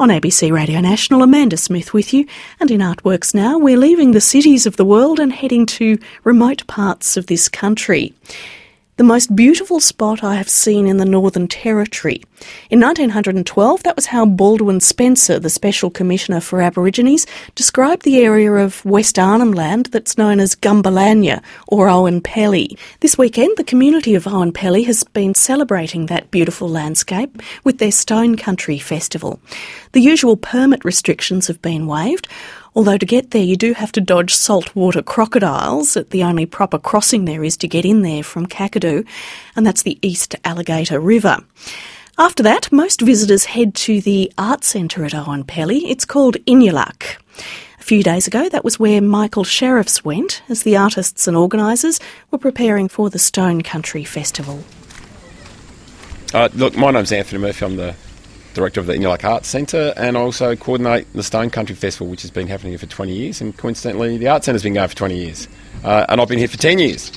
On ABC Radio National, Amanda Smith with you, and in Artworks Now, we're leaving the cities of the world and heading to remote parts of this country. The most beautiful spot I have seen in the Northern Territory. In 1912, that was how Baldwin Spencer, the Special Commissioner for Aborigines, described the area of West Arnhem Land that's known as Gumbalanya or Owenpelly. This weekend, the community of Owenpelly has been celebrating that beautiful landscape with their Stone Country Festival. The usual permit restrictions have been waived, although to get there you do have to dodge saltwater crocodiles. The only proper crossing there is to get in there from Kakadu, and that's the East Alligator River. After that, most visitors head to the art centre at Owenpelly. It's called Inyaluk. A few days ago, that was where Michael Sheriffs went, as the artists and organisers were preparing for the Stone Country Festival. Look, my name's Anthony Murphy. I'm the Director of the Inyaluk Arts Centre, and I also coordinate the Stone Country Festival, which has been happening here for 20 years, and coincidentally the Art Centre's been going for 20 years. And I've been here for 10 years.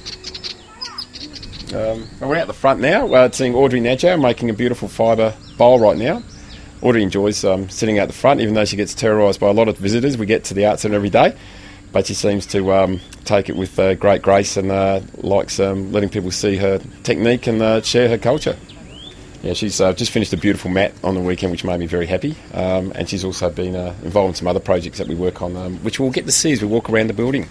We're out the front now, seeing Audrey Nadjow making a beautiful fibre bowl right now. Audrey enjoys sitting out the front, even though she gets terrorised by a lot of visitors. We get to the Art Centre every day, but she seems to take it with great grace and likes letting people see her technique and share her culture. Yeah, she's just finished a beautiful mat on the weekend, which made me very happy. And she's also been involved in some other projects that we work on, which we'll get to see as we walk around the building.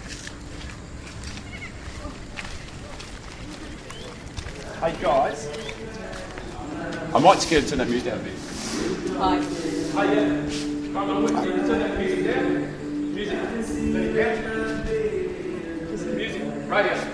Hey guys, I might just get to turn that music down a bit. Hi. Hey, yeah. Come on, turn that music down. Music. Turn it down. Music. Radio.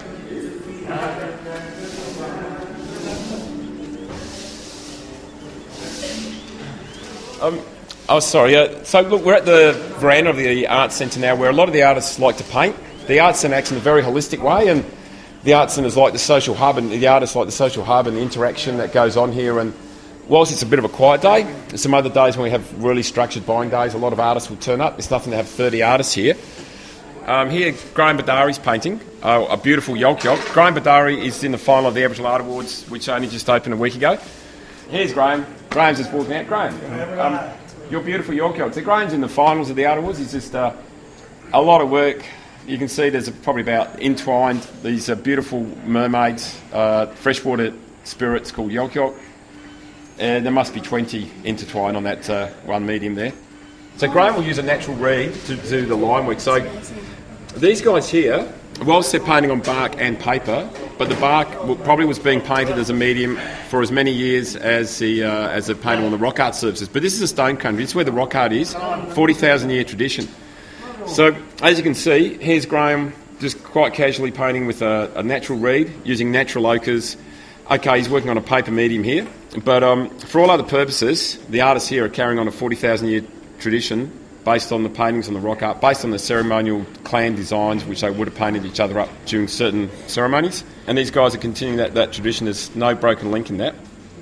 So look, we're at the veranda of the Arts Centre now, where a lot of the artists like to paint. The Arts Centre acts in a very holistic way, and the Arts Centre is like the social hub, and the artists like the social hub and the interaction that goes on here. And whilst it's a bit of a quiet day, there's some other days when we have really structured buying days. A lot of artists will turn up. There's nothing to have 30 artists here. Here, Graham Badari's painting, a beautiful Yolk Yolk. Graham Badari is in the final of the Aboriginal Art Awards, which only just opened a week ago. Here's Graham. Graham's just walking out. Graham, your beautiful Yolk Yolk. So Graham's in the finals of the Art Awards. It's just a lot of work. You can see there's probably about entwined these beautiful mermaids, freshwater spirits called Yolk Yolk. And there must be 20 intertwined on that one medium there. So Graham will use a natural reed to do the line work. So these guys here, whilst they're painting on bark and paper, but the bark probably was being painted as a medium for as many years as the painting on the rock art surfaces. But this is a Stone Country. This is where the rock art is, 40,000-year tradition. So as you can see, here's Graham just quite casually painting with a natural reed, using natural ochres. Okay, he's working on a paper medium here, but for all other purposes, the artists here are carrying on a 40,000-year tradition based on the paintings on the rock art, based on the ceremonial clan designs which they would have painted each other up during certain ceremonies. And these guys are continuing that tradition. There's no broken link in that.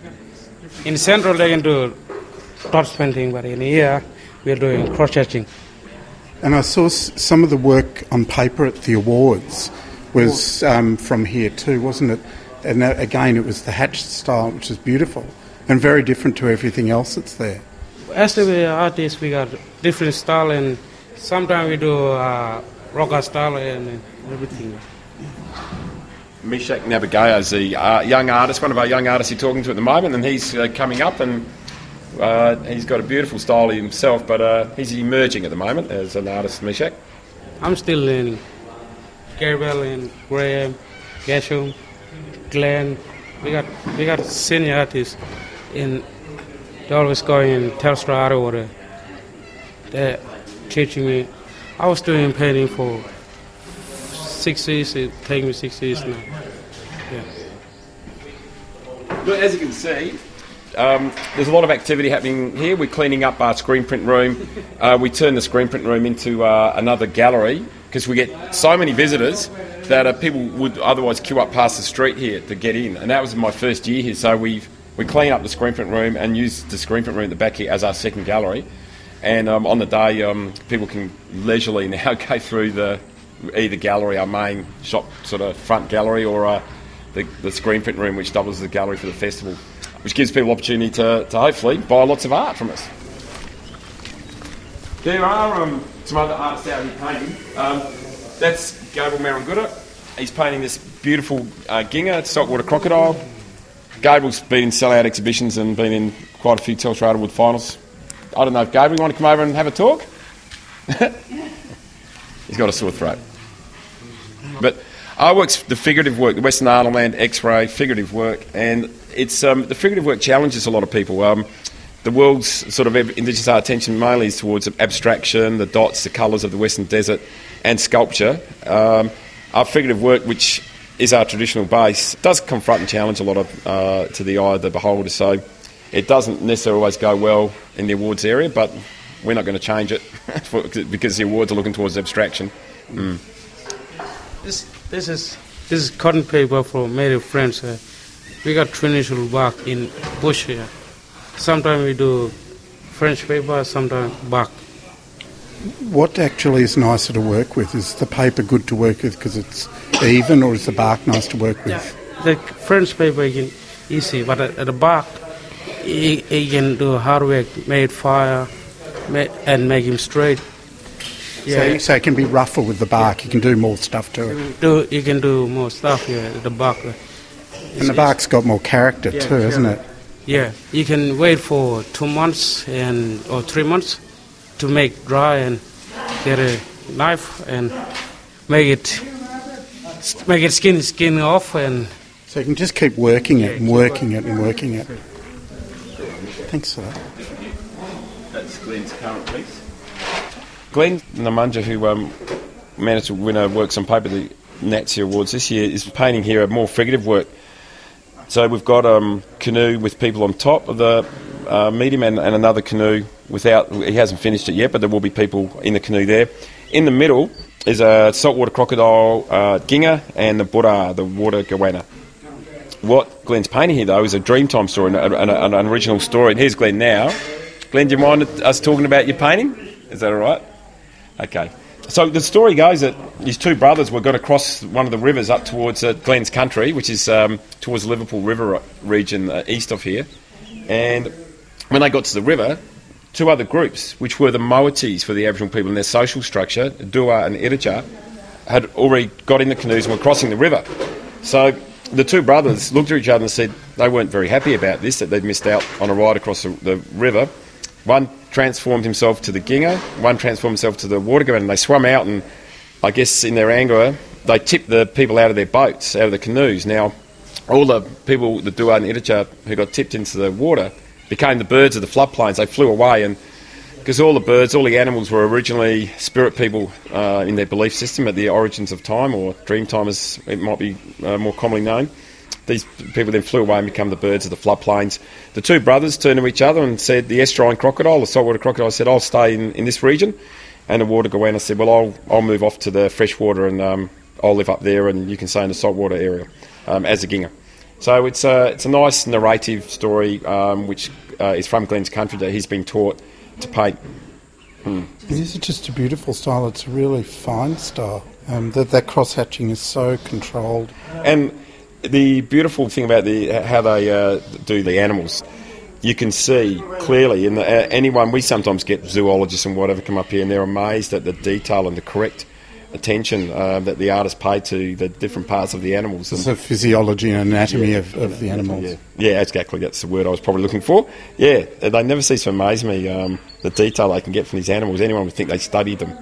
In Central, they can do torch painting, but in here, we're doing cross-hatching. And I saw some of the work on paper at the awards was from here too, wasn't it? And again, it was the hatched style, which is beautiful and very different to everything else that's there. As the artists, we got different style, and sometimes we do rock art style and everything. Mishak Nabagaya is a young artist, one of our young artists you're talking to at the moment, and he's coming up, and he's got a beautiful style himself, but he's emerging at the moment as an artist, Mishak. I'm still learning. Gabriel and Graham, Gasham, Glenn. We got senior artists in. They always going in Telstra Art Order. They're teaching me. I was doing painting for 6 years. It takes me 6 years now. Yeah. Look, as you can see, there's a lot of activity happening here. We're cleaning up our screen print room. We turned the screen print room into another gallery because we get so many visitors that people would otherwise queue up past the street here to get in. And that was my first year here, so we clean up the screen print room and use the screen print room at the back here as our second gallery. And on the day, people can leisurely now go through either gallery, our main shop sort of front gallery, or the screen print room, which doubles as the gallery for the festival, which gives people opportunity to hopefully buy lots of art from us. There are some other artists out here painting. That's Gabriel Marangutta. He's painting this beautiful ginga, saltwater crocodile. Gabriel's been in sellout exhibitions and been in quite a few Telstra Wood finals. I don't know if Gabriel, you want to come over and have a talk? He's got a sore throat. But our work's the figurative work, the Western Arnhem Land X-ray figurative work, and it's the figurative work challenges a lot of people. The world's sort of Indigenous art attention mainly is towards abstraction, the dots, the colours of the Western Desert, and sculpture. Our figurative work, which is our traditional base, does confront and challenge a lot of to the eye of the beholder. So it doesn't necessarily always go well in the awards area, but we're not going to change it because the awards are looking towards abstraction. Mm. This is cotton paper for native friends. We got traditional bark in bush here. Sometimes we do French paper, sometimes bark. What actually is nicer to work with? Is the paper good to work with because it's even, or is the bark nice to work with? Yeah. The French paper is easy, but the bark, you can do hard work, make fire, and make him straight. Yeah. So it can be rougher with the bark. You can do more stuff to it. You can do more stuff here. The bark. And the bark's got more character too, hasn't it? Yeah, you can wait for 2 months or 3 months to make dry and get a knife and make it skin off, and so you can just keep working it and working it and working it. Thanks for that. That's Glenn's current piece. Glenn Namunja, who managed to win a Works on Paper, the Natsy Awards this year, is painting here a more figurative work. So we've got a canoe with people on top of the medium and another canoe without. He hasn't finished it yet, but there will be people in the canoe there. In the middle is a saltwater crocodile ginga and the Buddha, the water goanna. What Glenn's painting here, though, is a Dreamtime story, an original story. And here's Glenn now. Glenn, do you mind us talking about your painting? Is that all right? Okay. So the story goes that his two brothers were going to cross one of the rivers up towards Glenn's country, which is towards the Liverpool River region east of here. And when they got to the river, two other groups, which were the Moatis for the Aboriginal people in their social structure, Dua and Irija, had already got in the canoes and were crossing the river. So the two brothers looked at each other and said they weren't very happy about this, that they'd missed out on a ride across the river. One transformed himself to the ginga, one transformed himself to the water goanna, and they swam out, and I guess in their anger they tipped the people out of their boats, out of the canoes. Now all the people, the Dua and Irija, who got tipped into the water became the birds of the floodplains. They flew away, and because all the birds, all the animals were originally spirit people in their belief system at the origins of time, or dream time as it might be more commonly known. These people then flew away and became the birds of the floodplains. The two brothers turned to each other and said, the estuarine crocodile, the saltwater crocodile, said, I'll stay in this region. And the water goanna said, well, I'll move off to the freshwater and I'll live up there and you can stay in the saltwater area as a ginga. So it's a nice narrative story which is from Glenn's country that he's been taught to paint. It is just a beautiful style. It's a really fine style. That cross-hatching is so controlled. And the beautiful thing about how they do the animals, you can see clearly, and we sometimes get zoologists and whatever come up here and they're amazed at the detail and the correct attention that the artist paid to the different parts of the animals. It's the physiology and anatomy of the animals. Yeah, exactly. That's the word I was probably looking for. Yeah, they never cease to amaze me, the detail they can get from these animals. Anyone would think they studied them.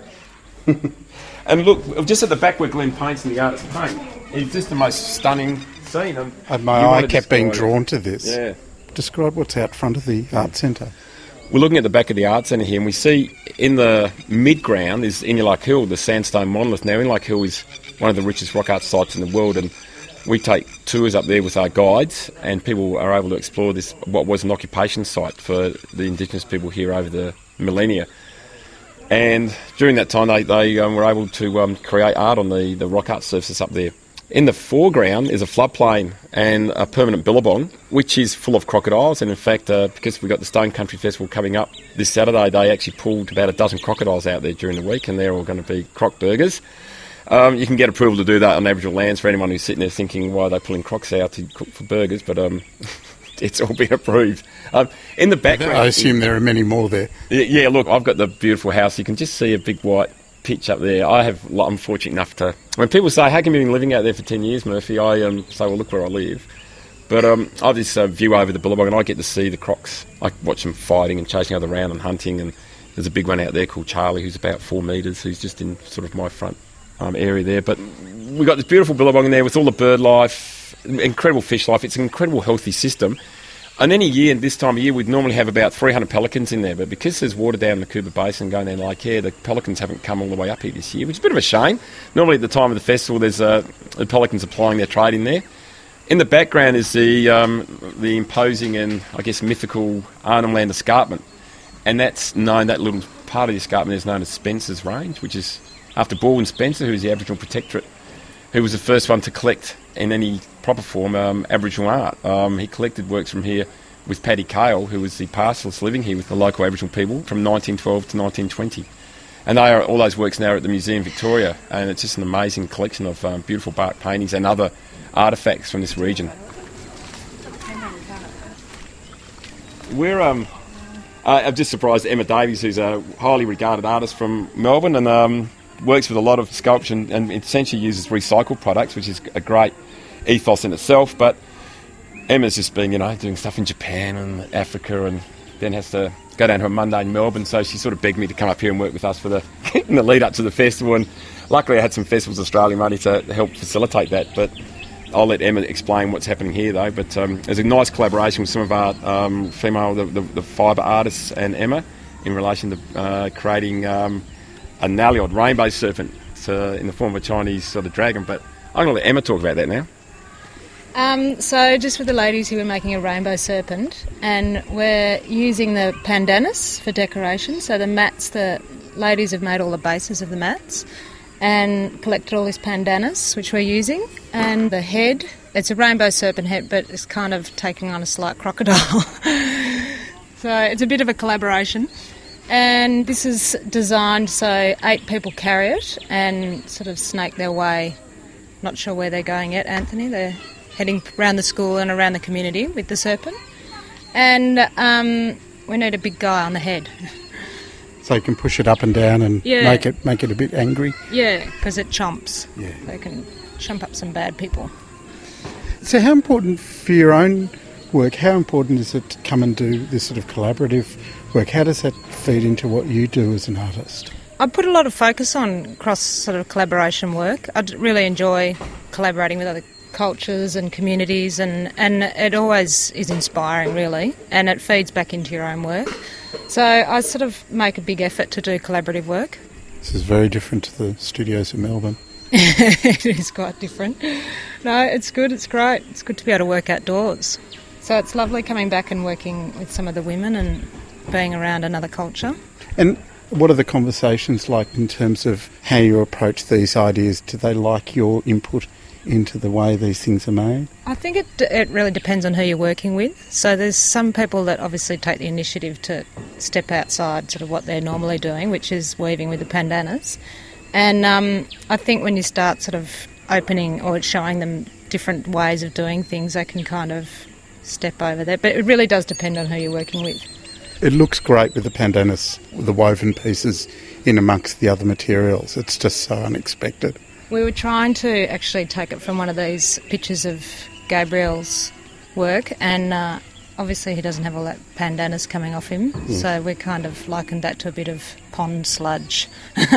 And look, just at the back where Glenn paints in the artist's paint, it's just the most stunning scene. And my eye kept being drawn to this. Yeah. Describe what's out front of the art centre. We're looking at the back of the art centre here, and we see in the mid-ground is Inulik Hill, the sandstone monolith. Now, Inulik Hill is one of the richest rock art sites in the world, and we take tours up there with our guides, and people are able to explore this, what was an occupation site for the Indigenous people here over the millennia. And during that time, they were able to create art on the rock art surfaces up there. In the foreground is a floodplain and a permanent billabong, which is full of crocodiles. And in fact, because we've got the Stone Country Festival coming up this Saturday, they actually pulled about a dozen crocodiles out there during the week, and they're all going to be croc burgers. You can get approval to do that on Aboriginal lands for anyone who's sitting there thinking, why are they pulling crocs out to cook for burgers? But it's all been approved. In the background... I assume there are many more there. Yeah, look, I've got the beautiful house. You can just see a big white pitch up there. I'm fortunate enough to... When people say, how come you've been living out there for 10 years, Murphy? I say, well, look where I live. But I have this view over the Billabong, and I get to see the crocs. I watch them fighting and chasing others around and hunting, and there's a big one out there called Charlie, who's about 4 metres, who's just in sort of my front area there. But we've got this beautiful Billabong in there with all the bird life, incredible fish life. It's an incredible healthy system. And any year, this time of year, we'd normally have about 300 pelicans in there. But because there's water down in the Cooper Basin going down Lake Eyre, the pelicans haven't come all the way up here this year, which is a bit of a shame. Normally at the time of the festival, there's the pelicans applying their trade in there. In the background is the imposing and, I guess, mythical Arnhem Land escarpment. And that's known, that little part of the escarpment is known as Spencer's Range, which is after Baldwin Spencer, who's the Aboriginal Protectorate, who was the first one to collect in any proper form Aboriginal art. He collected works from here with Paddy Cale, who was the pastoralist living here with the local Aboriginal people from 1912 to 1920. And all those works now are at the Museum Victoria, and it's just an amazing collection of beautiful bark paintings and other artefacts from this region. I'm just surprised Emma Davies, who's a highly regarded artist from Melbourne and works with a lot of sculpture and essentially uses recycled products, which is a great ethos in itself. But Emma's just been, doing stuff in Japan and Africa, and then has to go down to a Monday in Melbourne. So she sort of begged me to come up here and work with us in the lead up to the festival. And luckily I had some Festivals Australia money to help facilitate that. But I'll let Emma explain what's happening here, though. But there's a nice collaboration with some of our the fibre artists and Emma in relation to creating a Naliod rainbow serpent in the form of a Chinese sort of dragon. But I'm going to let Emma talk about that now. So just with the ladies who are making a rainbow serpent, and we're using the pandanus for decoration. So the mats, the ladies have made all the bases of the mats and collected all this pandanus, which we're using. And the head, it's a rainbow serpent head, but it's kind of taking on a slight crocodile. So it's a bit of a collaboration. And this is designed so 8 people carry it and sort of snake their way. Not sure where they're going yet, Anthony. They're heading around the school and around the community with the serpent. And we need a big guy on the head. So you can push it up and down and make it a bit angry? Yeah, because it chomps. Yeah. They can chomp up some bad people. So how important for your own work, how important is it to come and do this sort of collaborative work? How does that feed into what you do as an artist? I put a lot of focus on cross sort of collaboration work. I really enjoy collaborating with other cultures and communities, and it always is inspiring, really, and it feeds back into your own work. So I sort of make a big effort to do collaborative work. This is very different to the studios in Melbourne. It is quite different. No, it's good, it's great. It's good to be able to work outdoors. So it's lovely coming back and working with some of the women and being around another culture. And what are the conversations like in terms of how you approach these ideas? Do they like your input into the way these things are made? I think it really depends on who you're working with. So there's some people that obviously take the initiative to step outside sort of what they're normally doing, which is weaving with the pandanus. And I think when you start sort of opening or showing them different ways of doing things, they can kind of step over that. But it really does depend on who you're working with. It looks great with the pandanus, with the woven pieces in amongst the other materials. It's just so unexpected. We were trying to actually take it from one of these pictures of Gabriel's work, and obviously he doesn't have all that pandanus coming off him, so we kind of likened that to a bit of pond sludge.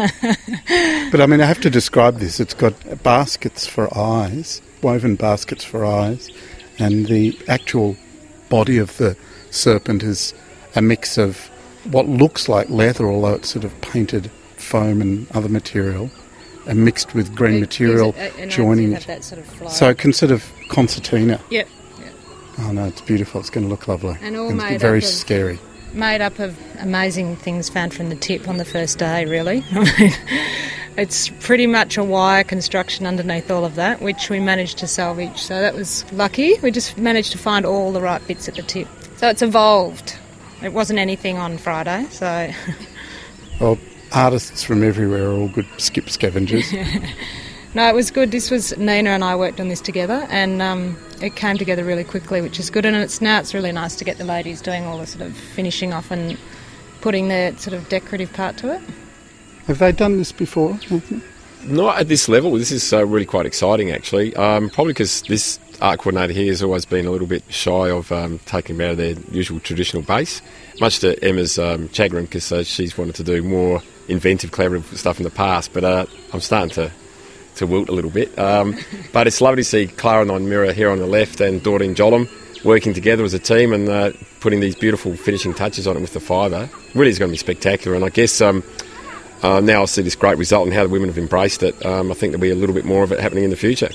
But I mean, I have to describe this. It's got baskets for eyes, woven baskets for eyes, and the actual body of the serpent is a mix of what looks like leather, although it's sort of painted foam and other material, and mixed with green material, joining it. Sort of so it can sort of concertina. Yep. Oh no, it's beautiful. It's going to look lovely. And all it's very scary. Made up of amazing things found from the tip on the first day, really. I mean, it's pretty much a wire construction underneath all of that, which we managed to salvage. So that was lucky. We just managed to find all the right bits at the tip. So it's evolved. It wasn't anything on Friday, so... Well, artists from everywhere are all good skip scavengers. No, it was good. This was Nina and I worked on this together, and it came together really quickly, which is good. And it's really nice to get the ladies doing all the sort of finishing off and putting their sort of decorative part to it. Have they done this before, Anthony? Not at this level. This is really quite exciting, actually. Probably because this art coordinator here has always been a little bit shy of taking them out of their usual traditional base, much to Emma's chagrin, because she's wanted to do more inventive, collaborative stuff in the past. But I'm starting to wilt a little bit. But it's lovely to see Clara Mira here on the left and Doreen Jollum working together as a team and putting these beautiful finishing touches on it with the fibre. Really is going to be spectacular. And I guess now I see this great result and how the women have embraced it. I think there'll be a little bit more of it happening in the future.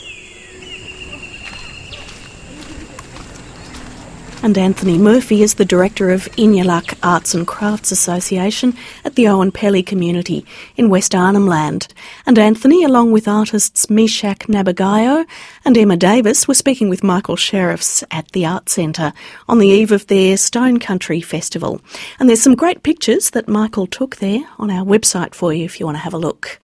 And Anthony Murphy is the director of Inyaluk Arts and Crafts Association at the Owen Pelly community in West Arnhem Land. And Anthony, along with artists Meshach Nabagayo and Emma Davis, were speaking with Michael Sheriffs at the Art Centre on the eve of their Stone Country Festival. And there's some great pictures that Michael took there on our website for you if you want to have a look.